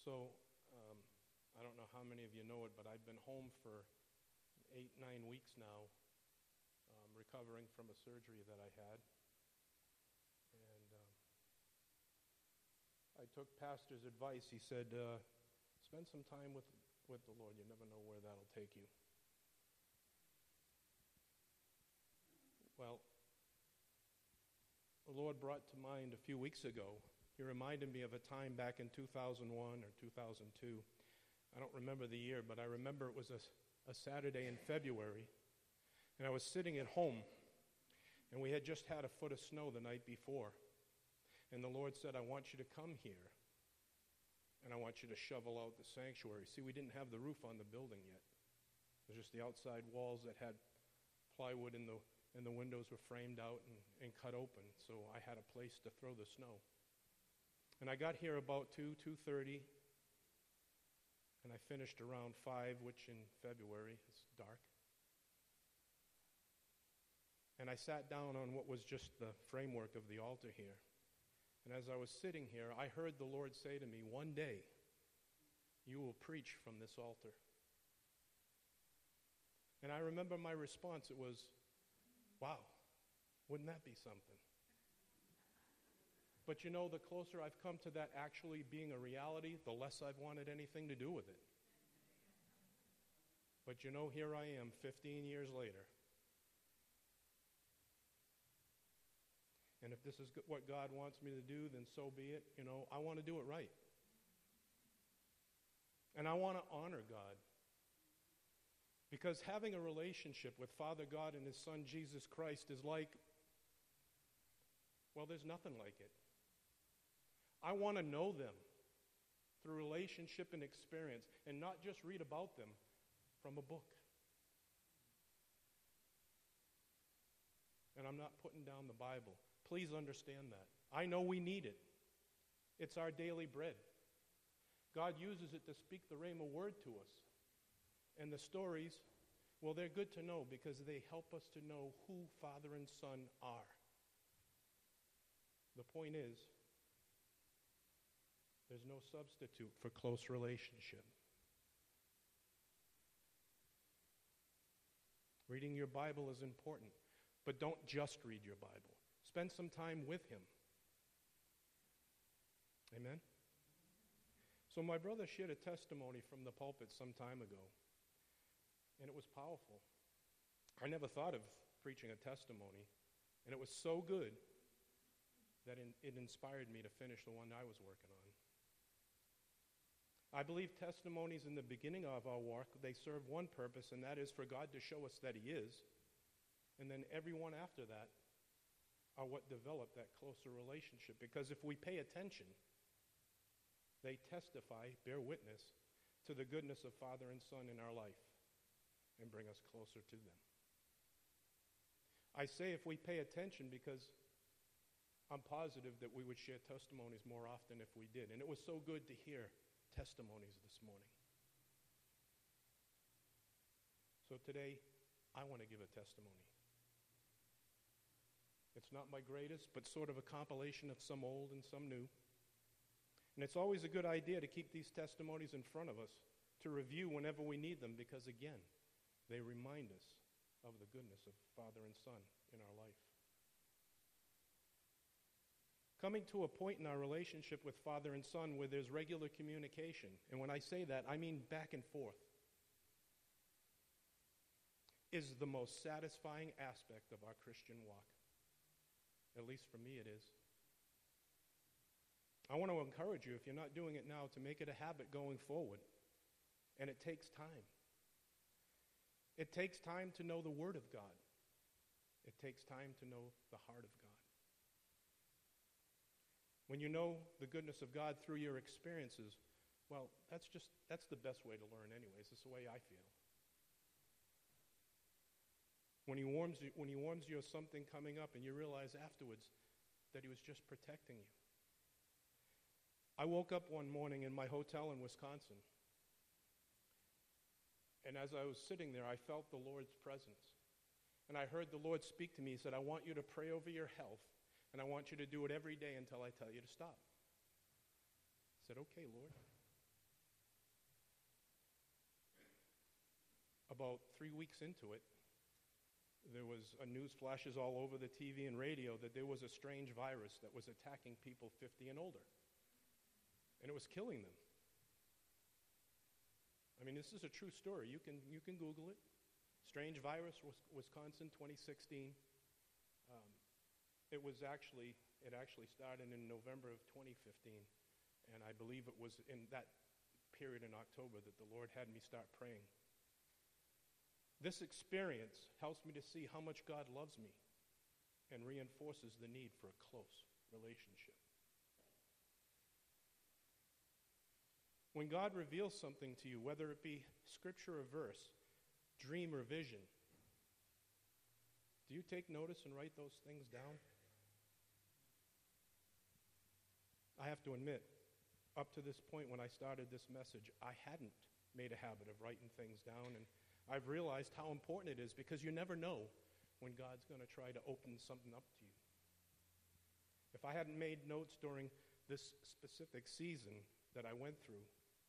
So, I don't know how many of you know it, but I've been home for 8-9 weeks now, recovering from a surgery that I had. And I took Pastor's advice. He said, spend some time with the Lord. You never know where that'll take you. Well, the Lord brought to mind a few weeks ago, He reminded me of a time back in 2001 or 2002. I don't remember the year, but I remember it was a Saturday in February, and I was sitting at home, and we had just had a foot of snow the night before, and the Lord said, I want you to come here, and I want you to shovel out the sanctuary. See, we didn't have the roof on the building yet. It was just the outside walls that had plywood and the windows were framed out and cut open, so I had a place to throw the snow. And I got here about 2:30, and I finished around 5, which in February is dark. And I sat down on what was just the framework of the altar here. And as I was sitting here, I heard the Lord say to me, one day, you will preach from this altar. And I remember my response, it was, wow, wouldn't that be something? But you know, the closer I've come to that actually being a reality, the less I've wanted anything to do with it. But you know, here I am 15 years later. And if this is what God wants me to do, then so be it. You know, I want to do it right. And I want to honor God. Because having a relationship with Father God and His Son Jesus Christ is like, well, there's nothing like it. I want to know them through relationship and experience, and not just read about them from a book. And I'm not putting down the Bible. Please understand that. I know we need it. It's our daily bread. God uses it to speak the Rhema word to us. And the stories, well, they're good to know because they help us to know who Father and Son are. The point is, there's no substitute for close relationship. Reading your Bible is important, but don't just read your Bible. Spend some time with Him. Amen? So my brother shared a testimony from the pulpit some time ago, and it was powerful. I never thought of preaching a testimony, and it was so good that it inspired me to finish the one I was working on. I believe testimonies in the beginning of our walk, they serve one purpose, and that is for God to show us that He is. And then everyone after that are what develop that closer relationship. Because if we pay attention, they testify, bear witness to the goodness of Father and Son in our life and bring us closer to them. I say if we pay attention because I'm positive that we would share testimonies more often if we did. And it was so good to hear testimonies this morning. So today, I want to give a testimony. It's not my greatest, but sort of a compilation of some old and some new. And it's always a good idea to keep these testimonies in front of us, to review whenever we need them, because again, they remind us of the goodness of Father and Son in our life. Coming to a point in our relationship with Father and Son where there's regular communication, and when I say that, I mean back and forth, is the most satisfying aspect of our Christian walk. At least for me it is. I want to encourage you, if you're not doing it now, to make it a habit going forward. And it takes time. It takes time to know the Word of God. It takes time to know the heart of God. When you know the goodness of God through your experiences, well, that's the best way to learn anyways. It's the way I feel. When he warns you of something coming up and you realize afterwards that He was just protecting you. I woke up one morning in my hotel in Wisconsin, and as I was sitting there, I felt the Lord's presence. And I heard the Lord speak to me. He said, I want you to pray over your health, and I want you to do it every day until I tell you to stop. I said, okay, Lord. about 3 weeks into it, there was news flashes all over the TV and radio that there was a strange virus that was attacking people 50 and older. And it was killing them. I mean, this is a true story. You can Google it. Strange virus, Wisconsin, 2016. It actually started in November of 2015, and I believe it was in that period in October that the Lord had me start praying. This experience helps me to see how much God loves me and reinforces the need for a close relationship. When God reveals something to you, whether it be scripture or verse, dream or vision, do you take notice and write those things down? I have to admit, up to this point when I started this message, I hadn't made a habit of writing things down, and I've realized how important it is, because you never know when God's going to try to open something up to you. If I hadn't made notes during this specific season that I went through,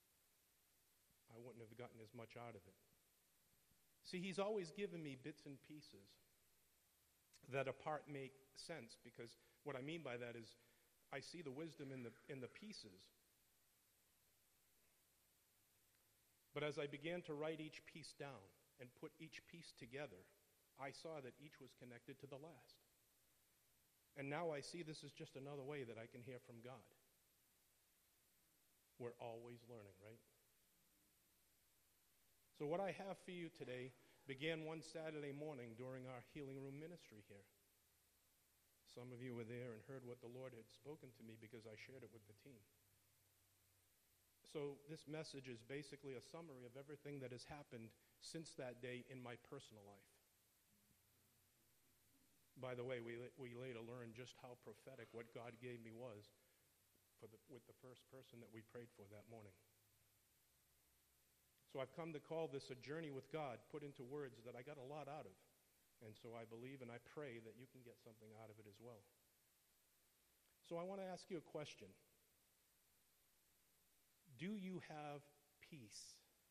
I wouldn't have gotten as much out of it. See, he's always given me bits and pieces that apart make sense, because what I mean by that is I see the wisdom in the pieces. But as I began to write each piece down and put each piece together, I saw that each was connected to the last. And now I see this is just another way that I can hear from God. We're always learning, right? So what I have for you today began one Saturday morning during our healing room ministry here. Some of you were there and heard what the Lord had spoken to me because I shared it with the team. So this message is basically a summary of everything that has happened since that day in my personal life. By the way, we later learned just how prophetic what God gave me was with the first person that we prayed for that morning. So I've come to call this a journey with God, put into words that I got a lot out of. And so I believe and I pray that you can get something out of it as well. So I want to ask you a question. Do you have peace?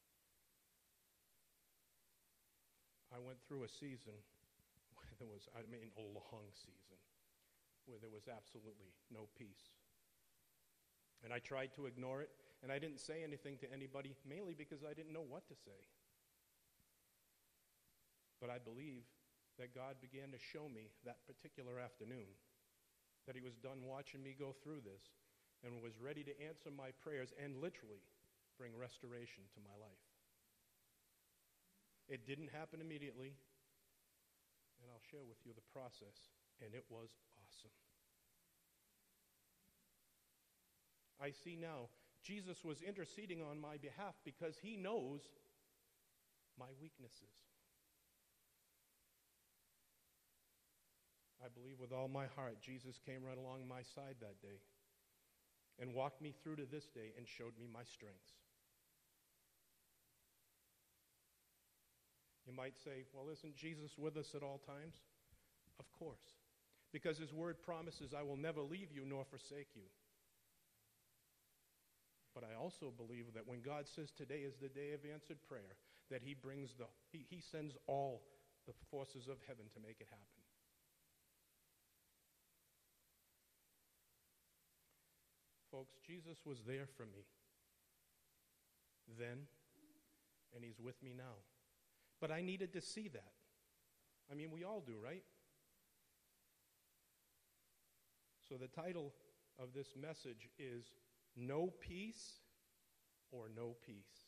I went through a season where there was, a long season, where there was absolutely no peace. And I tried to ignore it, and I didn't say anything to anybody, mainly because I didn't know what to say. But I believe that God began to show me that particular afternoon that he was done watching me go through this and was ready to answer my prayers and literally bring restoration to my life. It didn't happen immediately, and I'll share with you the process, and it was awesome. I see now Jesus was interceding on my behalf because he knows my weaknesses. I believe with all my heart Jesus came right along my side that day and walked me through to this day and showed me my strengths. You might say, well, isn't Jesus with us at all times? Of course, because his word promises, I will never leave you nor forsake you. But I also believe that when God says today is the day of answered prayer, that he sends all the forces of heaven to make it happen. Folks, Jesus was there for me then, and he's with me now. But I needed to see that. I mean, we all do, right? So the title of this message is No Peace or No Peace.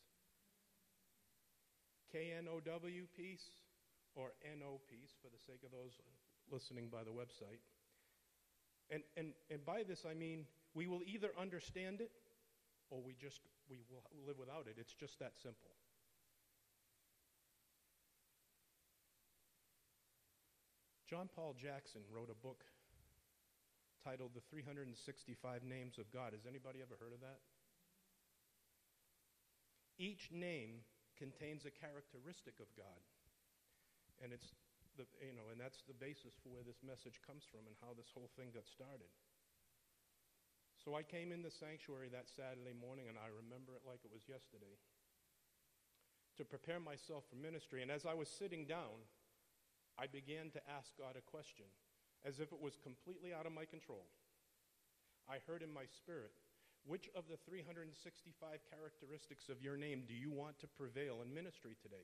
K-N-O-W peace or N-O peace for the sake of those listening by the website. And by this I mean we will either understand it or we will live without it. It's just that simple. John Paul Jackson wrote a book titled The 365 Names of God. Has anybody ever heard of that? Each name contains a characteristic of God. And and that's the basis for where this message comes from and how this whole thing got started. So I came in the sanctuary that Saturday morning, and I remember it like it was yesterday, to prepare myself for ministry. And as I was sitting down, I began to ask God a question, as if it was completely out of my control. I heard in my spirit, which of the 365 characteristics of your name do you want to prevail in ministry today?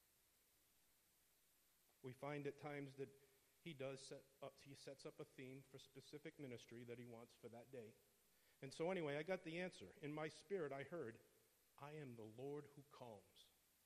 We find at times that he sets up a theme for specific ministry that he wants for that day. And so anyway, I got the answer. In my spirit, I heard, I am the Lord who calms.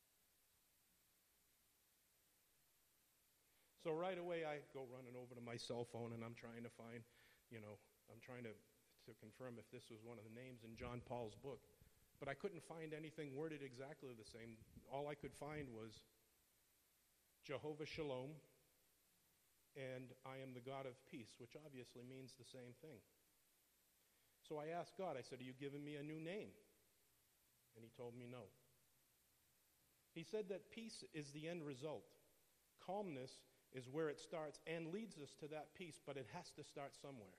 So right away, I go running over to my cell phone, and I'm trying to find, I'm trying to confirm if this was one of the names in John Paul's book. But I couldn't find anything worded exactly the same. All I could find was Jehovah Shalom, and I am the God of peace, which obviously means the same thing. So I asked God, I said, are you giving me a new name? And he told me no. He said that peace is the end result. Calmness is where it starts and leads us to that peace, but it has to start somewhere.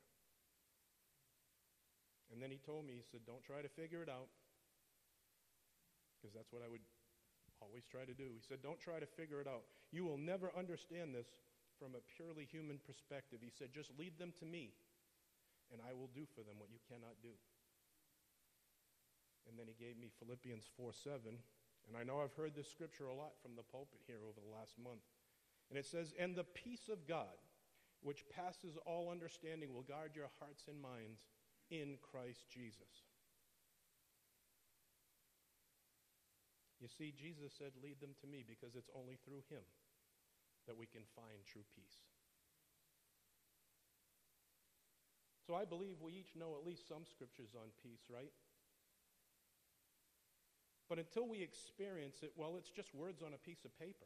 And then he told me, he said, don't try to figure it out, because that's what I would always try to do. He said, don't try to figure it out. You will never understand this from a purely human perspective. He said, just lead them to me, and I will do for them what you cannot do. And then he gave me Philippians 4:7, and I know I've heard this scripture a lot from the pulpit here over the last month. And it says, and the peace of God, which passes all understanding, will guard your hearts and minds in Christ Jesus. You see, Jesus said, lead them to me, because it's only through him that we can find true peace. So I believe we each know at least some scriptures on peace, right? But until we experience it, well, it's just words on a piece of paper.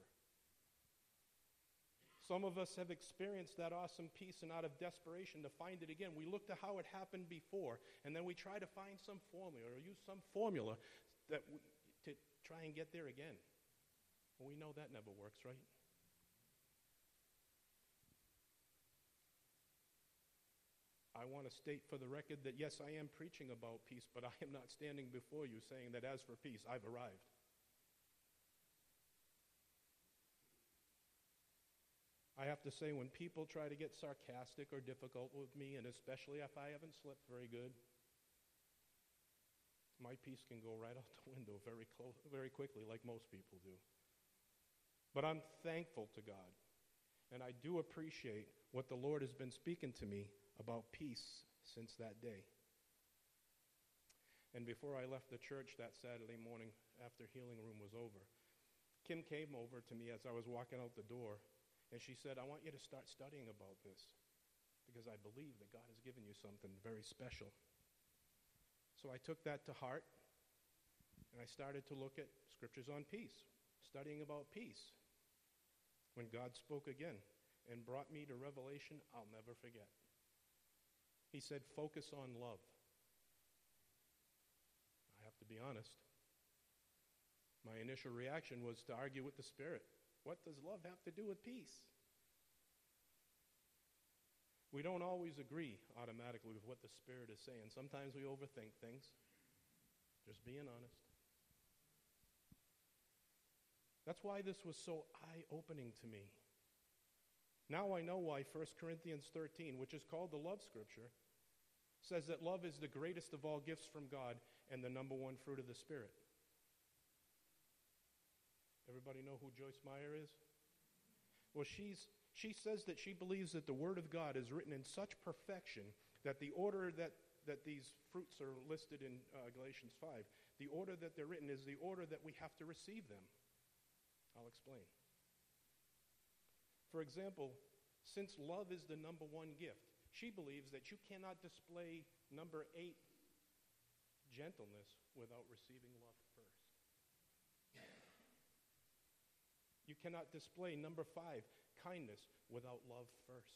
Some of us have experienced that awesome peace, and out of desperation to find it again, we look to how it happened before, and then we try to find some formula or use some formula to try and get there again. Well, we know that never works, right? I want to state for the record that, yes, I am preaching about peace, but I am not standing before you saying that as for peace, I've arrived. I have to say, when people try to get sarcastic or difficult with me, and especially if I haven't slept very good, my peace can go right out the window very quickly, like most people do. But I'm thankful to God, and I do appreciate what the Lord has been speaking to me about peace since that day. And before I left the church that Saturday morning after healing room was over, Kim came over to me as I was walking out the door, and she said, I want you to start studying about this, because I believe that God has given you something very special. So I took that to heart, and I started to look at scriptures on peace, studying about peace. When God spoke again and brought me to Revelation, I'll never forget. He said, focus on love. I have to be honest. My initial reaction was to argue with the Spirit. What does love have to do with peace? We don't always agree automatically with what the Spirit is saying. Sometimes we overthink things. Just being honest. That's why this was so eye-opening to me. Now I know why 1 Corinthians 13, which is called the love scripture, says that love is the greatest of all gifts from God and the number one fruit of the Spirit. Everybody know who Joyce Meyer is? Well, she says that she believes that the Word of God is written in such perfection that the order that these fruits are listed in Galatians 5, the order that they're written is the order that we have to receive them. I'll explain. For example, since love is the number one gift, she believes that you cannot display number 8, gentleness, without receiving love first. You cannot display number 5, kindness, without love first.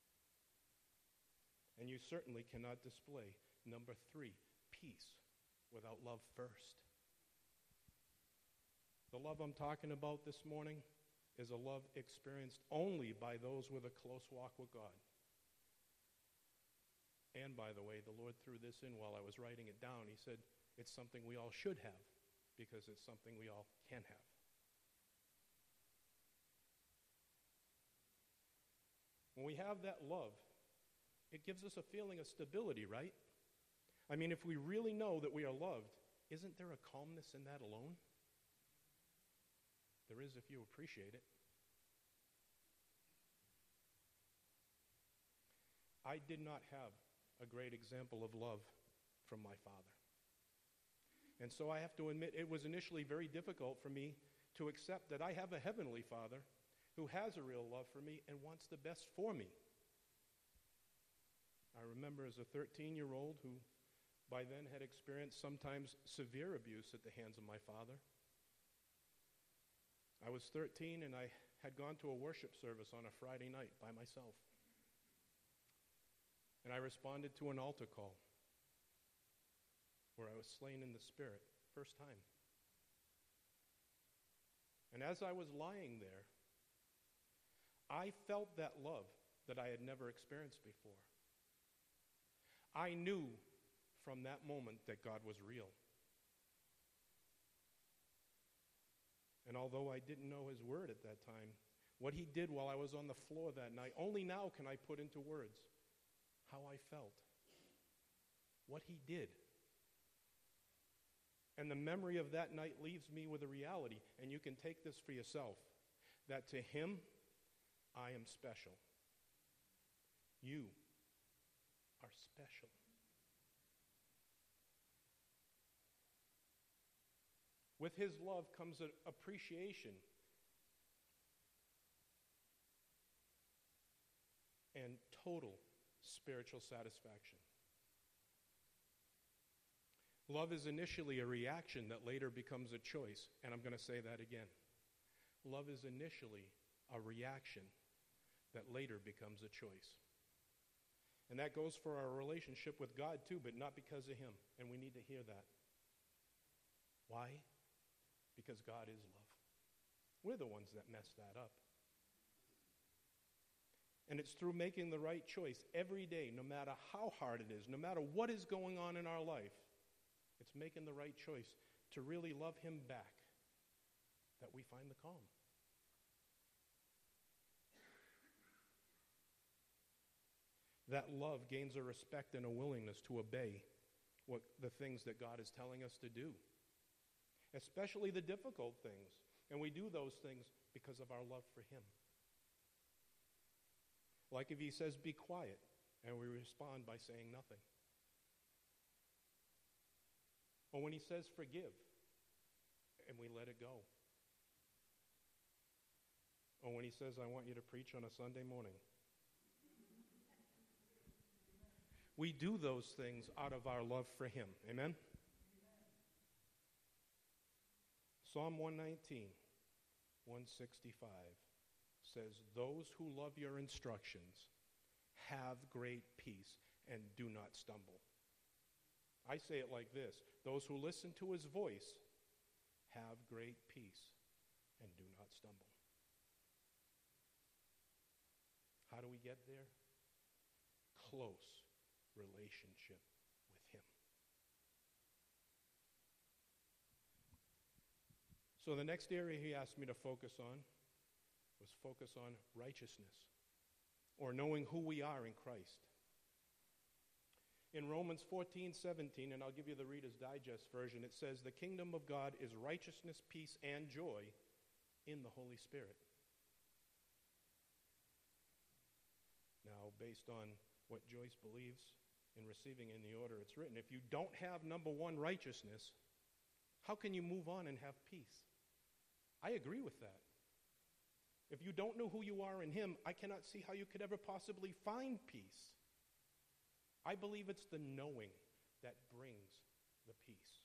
And you certainly cannot display number 3, peace, without love first. The love I'm talking about this morning is a love experienced only by those with a close walk with God. And by the way, the Lord threw this in while I was writing it down. He said, it's something we all should have, because it's something we all can have. When we have that love, it gives us a feeling of stability, right? I mean, if we really know that we are loved, isn't there a calmness in that alone? There is if you appreciate it. I did not have a great example of love from my father. And so I have to admit, it was initially very difficult for me to accept that I have a heavenly Father who has a real love for me and wants the best for me. I remember as a 13-year-old who by then had experienced sometimes severe abuse at the hands of my father. I was 13 and I had gone to a worship service on a Friday night by myself. And I responded to an altar call where I was slain in the Spirit, first time. And as I was lying there, I felt that love that I had never experienced before. I knew from that moment that God was real. And although I didn't know his word at that time, what he did while I was on the floor that night, only now can I put into words how I felt, what he did. And the memory of that night leaves me with a reality, and you can take this for yourself, that to him, I am special. You are special. With his love comes an appreciation and total spiritual satisfaction. Love is initially a reaction that later becomes a choice, and I'm going to say that again. Love is initially a reaction that later becomes a choice. And that goes for our relationship with God too, but not because of him, and we need to hear that. Why? Because God is love. We're the ones that mess that up. And it's through making the right choice every day, no matter how hard it is, no matter what is going on in our life, it's making the right choice to really love him back that we find the calm. That love gains a respect and a willingness to obey the things that God is telling us to do, especially the difficult things. And we do those things because of our love for him. Like if he says, be quiet, and we respond by saying nothing. Or when he says, forgive, and we let it go. Or when he says, I want you to preach on a Sunday morning. We do those things out of our love for him. Amen? Psalm 119, 165 says, those who love your instructions have great peace and do not stumble. I say it like this: those who listen to his voice have great peace and do not stumble. How do we get there? Close relationship with him. So the next area he asked me to focus on was focus on righteousness, or knowing who we are in Christ. In Romans 14:17, and I'll give you the Reader's Digest version, it says, the kingdom of God is righteousness, peace, and joy in the Holy Spirit. Now, based on what Joyce believes in receiving in the order it's written, if you don't have number one, righteousness, how can you move on and have peace? I agree with that. If you don't know who you are in him, I cannot see how you could ever possibly find peace. I believe it's the knowing that brings the peace.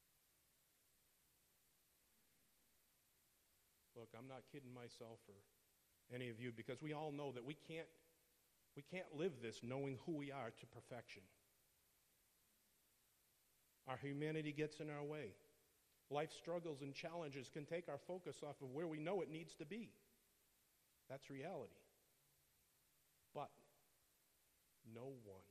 Look, I'm not kidding myself or any of you, because we all know that we can't live this knowing who we are to perfection. Our humanity gets in our way. Life struggles and challenges can take our focus off of where we know it needs to be. That's reality. But no one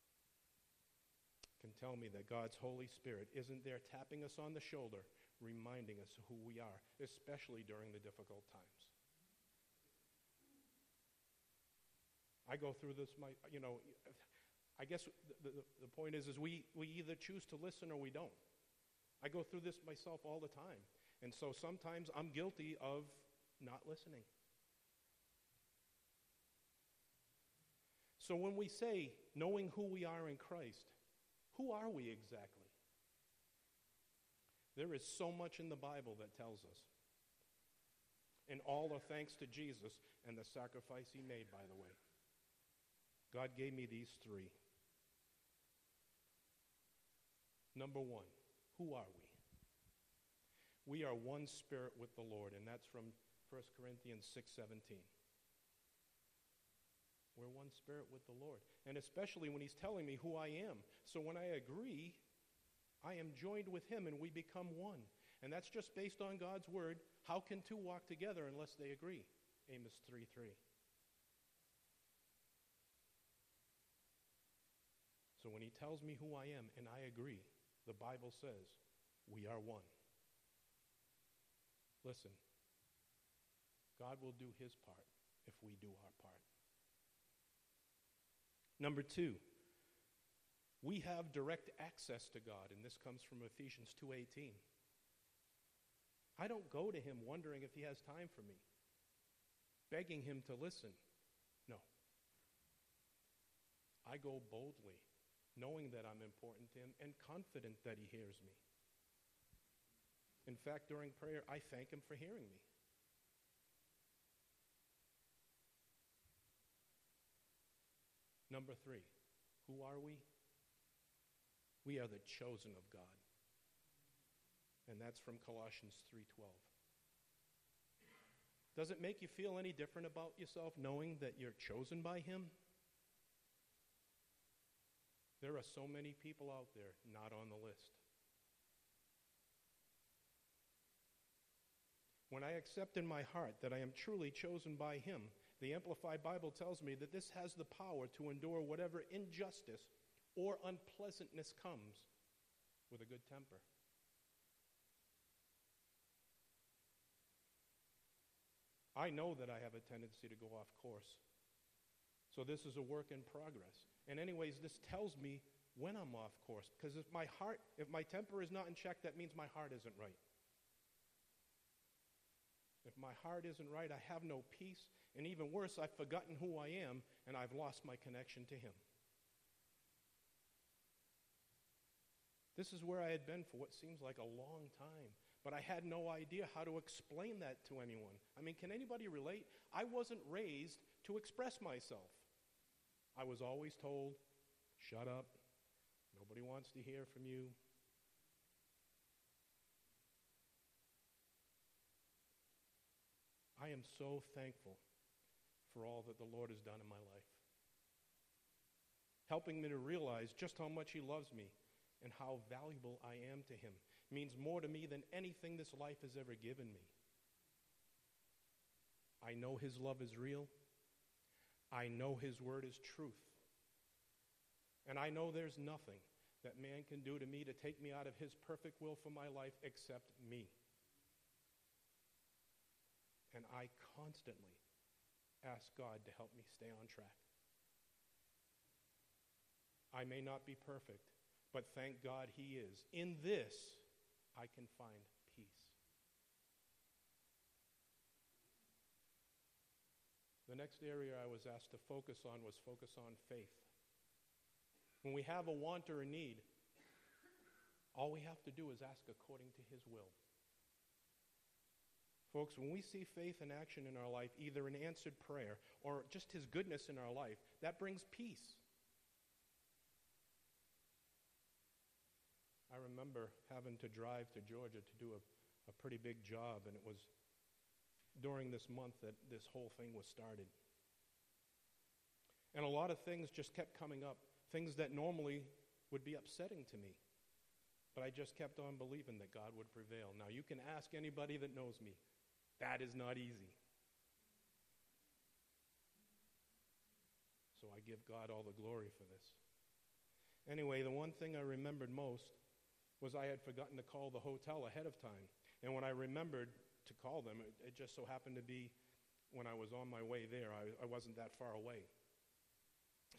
can tell me that God's Holy Spirit isn't there tapping us on the shoulder, reminding us who we are, especially during the difficult times. I go through this, I guess the point is we either choose to listen or we don't. I go through this myself all the time. And so sometimes I'm guilty of not listening. So when we say knowing who we are in Christ, who are we exactly? There is so much in the Bible that tells us. And all are thanks to Jesus and the sacrifice he made, by the way. God gave me these three. Number one, who are we? We are one spirit with the Lord, and that's from 1 Corinthians 6:17. We're one spirit with the Lord. And especially when he's telling me who I am. So when I agree, I am joined with him and we become one. And that's just based on God's word. How can two walk together unless they agree? Amos 3:3. So when he tells me who I am and I agree, the Bible says we are one. Listen, God will do his part if we do our part. Number two, we have direct access to God, and this comes from Ephesians 2:18. I don't go to him wondering if he has time for me, begging him to listen. No. I go boldly, knowing that I'm important to him and confident that he hears me. In fact, during prayer, I thank him for hearing me. Number three, who are we? We are the chosen of God. And that's from Colossians 3:12. Does it make you feel any different about yourself knowing that you're chosen by him? There are so many people out there not on the list. When I accept in my heart that I am truly chosen by him, the Amplified Bible tells me that this has the power to endure whatever injustice or unpleasantness comes with a good temper. I know that I have a tendency to go off course. So this is a work in progress. And anyways, this tells me when I'm off course. Because if my temper is not in check, that means my heart isn't right. If my heart isn't right, I have no peace. And even worse, I've forgotten who I am, and I've lost my connection to him. This is where I had been for what seems like a long time. But I had no idea how to explain that to anyone. I mean, can anybody relate? I wasn't raised to express myself. I was always told, shut up, nobody wants to hear from you. I am so thankful for all that the Lord has done in my life, helping me to realize just how much he loves me and how valuable I am to him. It means more to me than anything this life has ever given me. I know his love is real. I know his word is truth. And I know there's nothing that man can do to me to take me out of his perfect will for my life except me. And I constantly ask God to help me stay on track. I may not be perfect, but thank God he is. In this, I can find peace. The next area I was asked to focus on was focus on faith. When we have a want or a need, all we have to do is ask according to his will. Folks, when we see faith in action in our life, either an answered prayer or just his goodness in our life, that brings peace. I remember having to drive to Georgia to do a pretty big job, and it was during this month that this whole thing was started. And a lot of things just kept coming up, things that normally would be upsetting to me. But I just kept on believing that God would prevail. Now, you can ask anybody that knows me. That is not easy. So I give God all the glory for this. Anyway, the one thing I remembered most was I had forgotten to call the hotel ahead of time. And when I remembered to call them, it just so happened to be when I was on my way there. I wasn't that far away.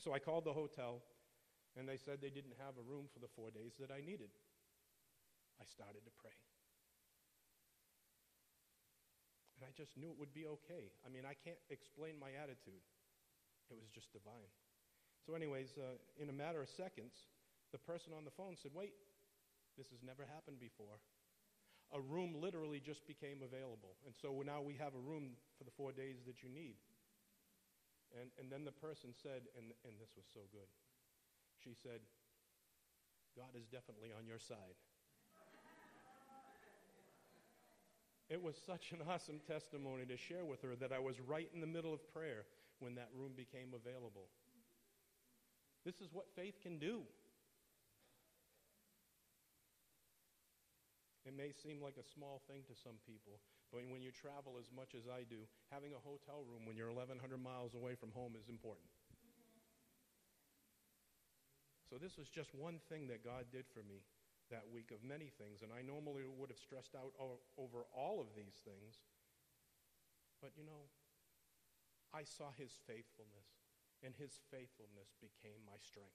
So I called the hotel, and they said they didn't have a room for the 4 days that I needed. I started to pray. And I just knew it would be okay. I mean, I can't explain my attitude. It was just divine. So anyways, in a matter of seconds, the person on the phone said, wait, this has never happened before. A room literally just became available. And so now we have a room for the 4 days that you need. And then the person said, and this was so good, she said, God is definitely on your side. It was such an awesome testimony to share with her that I was right in the middle of prayer when that room became available. This is what faith can do. It may seem like a small thing to some people, but when you travel as much as I do, having a hotel room when you're 1,100 miles away from home is important. So this was just one thing that God did for me that week of many things, and I normally would have stressed out over all of these things. But you know, I saw his faithfulness, and his faithfulness became my strength.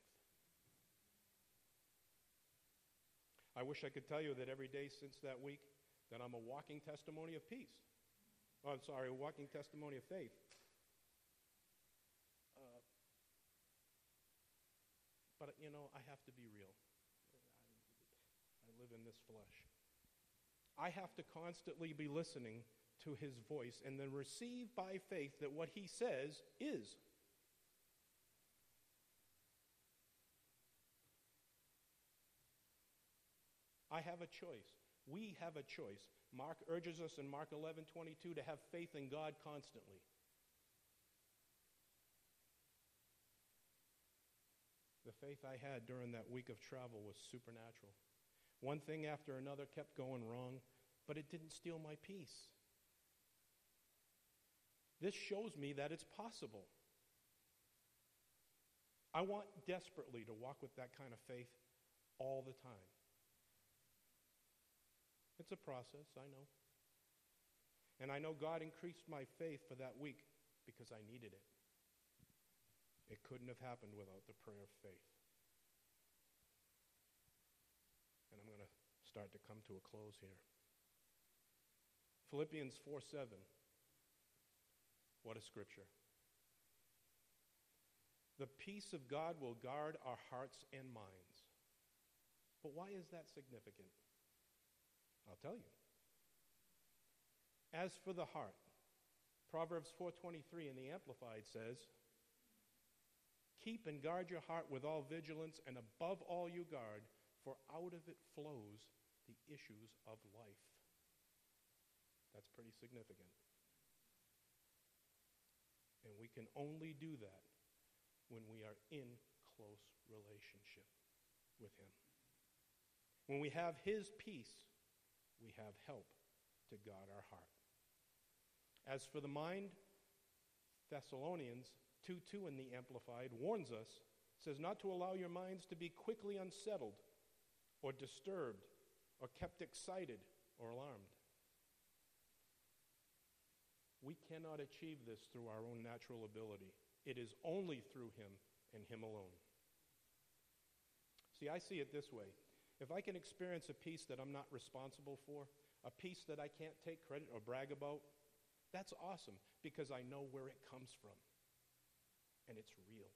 I wish I could tell you that every day since that week that I'm a walking testimony of peace. Oh, I'm sorry, a walking testimony of faith. But, you know, I have to be real. I live in this flesh. I have to constantly be listening to his voice and then receive by faith that what he says is. I have a choice. We have a choice. Mark urges us in Mark 11:22 to have faith in God constantly. The faith I had during that week of travel was supernatural. One thing after another kept going wrong, but it didn't steal my peace. This shows me that it's possible. I want desperately to walk with that kind of faith all the time. It's a process, I know. And I know God increased my faith for that week because I needed it. It couldn't have happened without the prayer of faith. And I'm going to start to come to a close here. Philippians 4:7. What a scripture. The peace of God will guard our hearts and minds. But why is that significant? I'll tell you. As for the heart, Proverbs 4:23 in the Amplified says, keep and guard your heart with all vigilance, and above all you guard, for out of it flows the issues of life. That's pretty significant. And we can only do that when we are in close relationship with him. When we have his peace, we have help to guard our heart. As for the mind, Thessalonians 2:2 in the Amplified warns us, says not to allow your minds to be quickly unsettled or disturbed or kept excited or alarmed. We cannot achieve this through our own natural ability. It is only through him and him alone. See, I see it this way. If I can experience a peace that I'm not responsible for, a peace that I can't take credit or brag about, that's awesome because I know where it comes from. And it's real.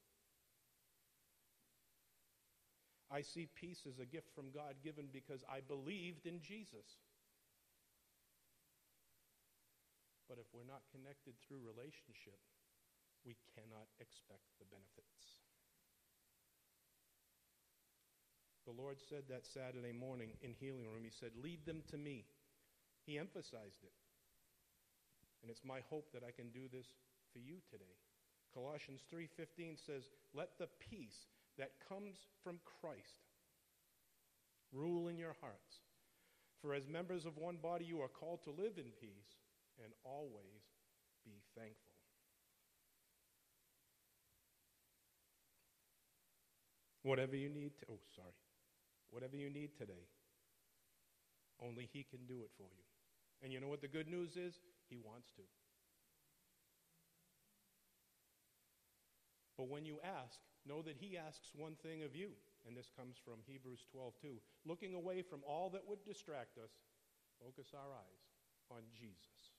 I see peace as a gift from God given because I believed in Jesus. But if we're not connected through relationship, we cannot expect the benefits. The Lord said that Saturday morning in Healing Room, he said, lead them to me. He emphasized it. And it's my hope that I can do this for you today. Colossians 3:15 says, let the peace that comes from Christ rule in your hearts. For as members of one body you are called to live in peace and always be thankful. Whatever you need today, only he can do it for you. And you know what the good news is? He wants to. But when you ask, know that he asks one thing of you. And this comes from Hebrews 12:2. Looking away from all that would distract us, focus our eyes on Jesus.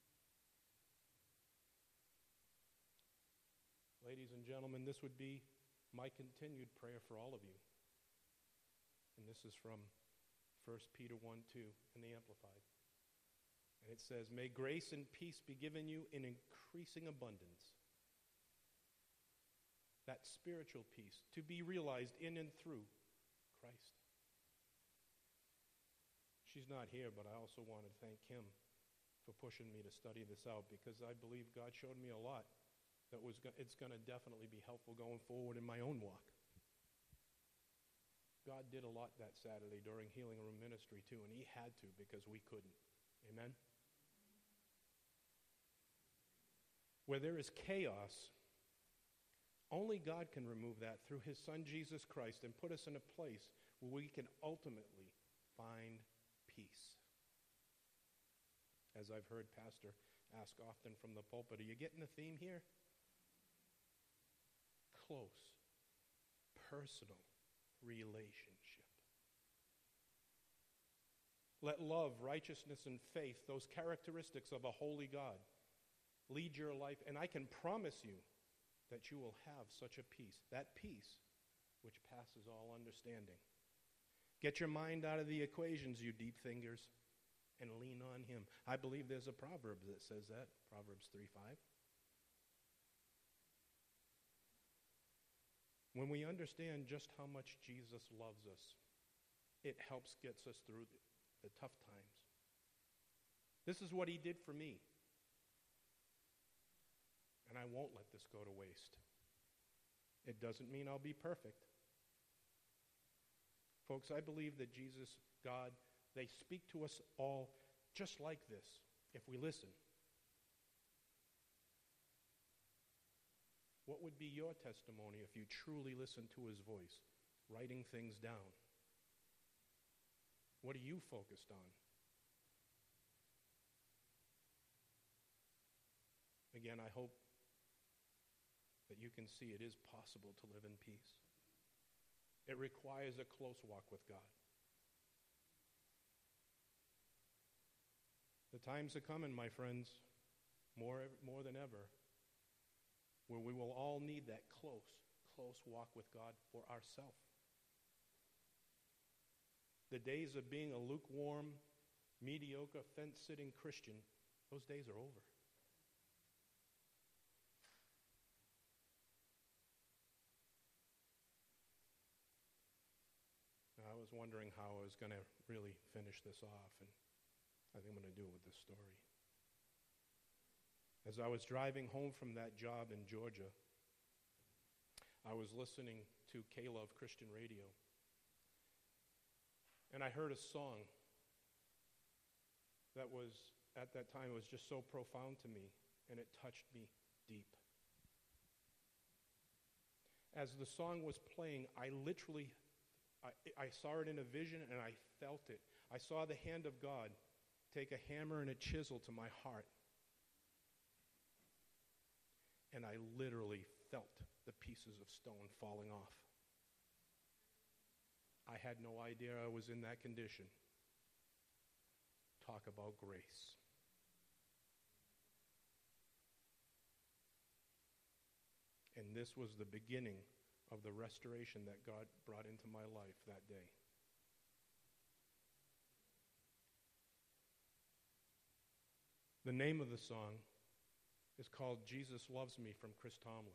Ladies and gentlemen, this would be my continued prayer for all of you. And this is from 1 Peter 1:2 in the Amplified. And it says, may grace and peace be given you in increasing abundance. That spiritual peace to be realized in and through Christ. She's not here, but I also want to thank Kim for pushing me to study this out, because I believe God showed me a lot that it's going to definitely be helpful going forward in my own walk. God did a lot that Saturday during Healing Room Ministry too, and he had to because we couldn't. Amen? Where there is chaos, only God can remove that through his Son Jesus Christ and put us in a place where we can ultimately find peace. As I've heard Pastor ask often from the pulpit, are you getting the theme here? Close, personal relationship. Let love, righteousness, and faith, those characteristics of a holy God, lead your life, and I can promise you that you will have such a peace, that peace which passes all understanding. Get your mind out of the equations, you deep thinkers, and lean on him. I believe there's a proverb that says that, Proverbs 3:5. When we understand just how much Jesus loves us, it helps gets us through the tough times. This is what he did for me. And I won't let this go to waste. It doesn't mean I'll be perfect. Folks, I believe that Jesus, God, they speak to us all just like this if we listen. What would be your testimony if you truly listened to his voice, writing things down? What are you focused on? Again, I hope that you can see it is possible to live in peace. It requires a close walk with God. The times are coming, my friends, more than ever, where we will all need that close walk with God for ourselves. The days of being a lukewarm, mediocre, fence-sitting Christian, those days are over. Now, I was wondering how I was going to really finish this off, and I think I'm going to do it with this story. As I was driving home from that job in Georgia, I was listening to K-Love Christian Radio. And I heard a song that was, at that time, it was just so profound to me, and it touched me deep. As the song was playing, I saw it in a vision, and I felt it. I saw the hand of God take a hammer and a chisel to my heart. And I literally felt the pieces of stone falling off. I had no idea I was in that condition. Talk about grace. And this was the beginning of the restoration that God brought into my life that day. The name of the song is called Jesus Loves Me from Chris Tomlin.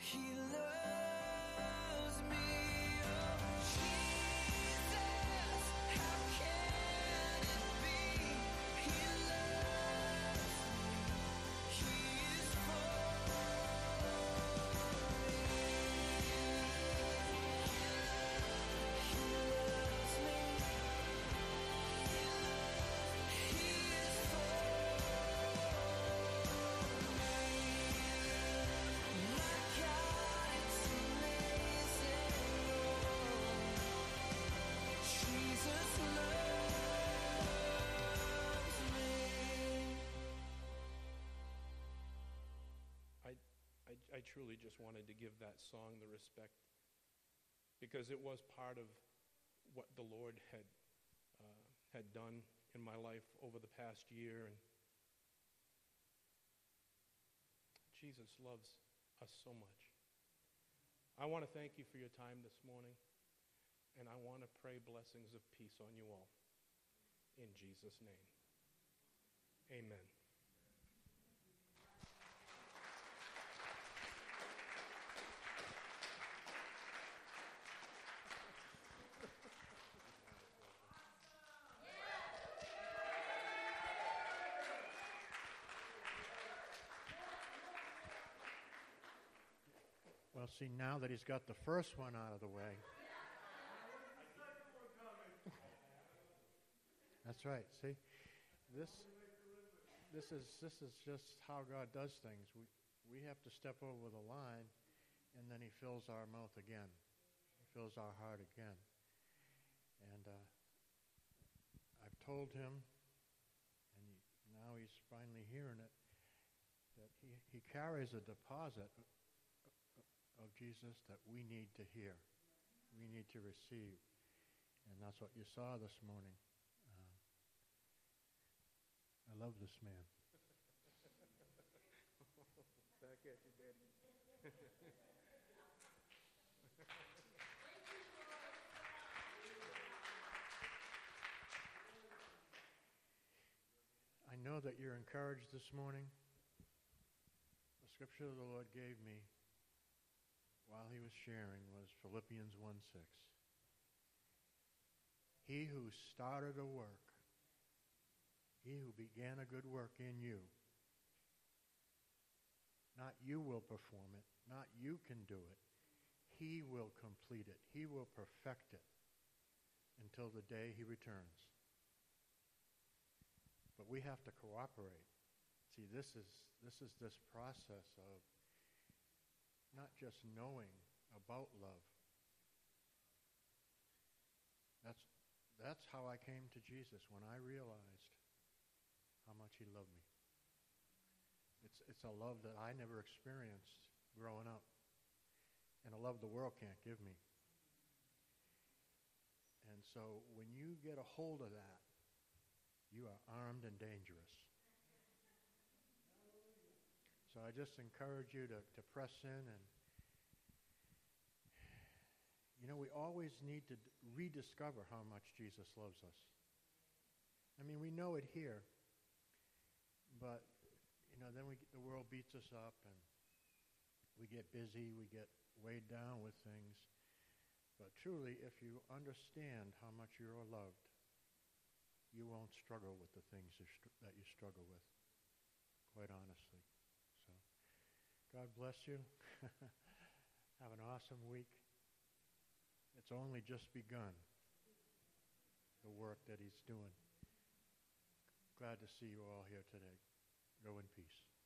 He loves me. Oh, Jesus, how can it be? He loves, He is for me. He loves me. He is for my God, it's amazing. Jesus loves me. I truly just wanted to give that song the respect because it was part of what the Lord had done in my life over the past year, and Jesus loves us so much. I want to thank you for your time this morning, and I want to pray blessings of peace on you all. In Jesus' name, amen. Well, see, now that he's got the first one out of the way. That's right. See, this is just how God does things. We have to step over the line, and then He fills our mouth again. He fills our heart again. And I've told him, and now he's finally hearing it, that he carries a deposit of Jesus that we need to hear, we need to receive. And that's what you saw this morning. I love this man. Back at you, Daddy. I know that you're encouraged this morning. The scripture the Lord gave me while he was sharing was Philippians 1:6. He who started a work, he who began a good work in you, not you will perform it, not you can do it. He will complete it. He will perfect it until the day he returns. But we have to cooperate. See, this is this process of not just knowing about love. That's how I came to Jesus, when I realized how much he loved me. It's a love that I never experienced growing up, and a love the world can't give me. And so when you get a hold of that, you are armed and dangerous. So I just encourage you to press in, and we always need to rediscover how much Jesus loves us. I mean, we know it here, but then the world beats us up, and we get busy, we get weighed down with things. But truly, if you understand how much you're loved, you won't struggle with the things that you struggle with, quite honestly. So, God bless you. Have an awesome week. It's only just begun, the work that he's doing. Glad to see you all here today. Go in peace.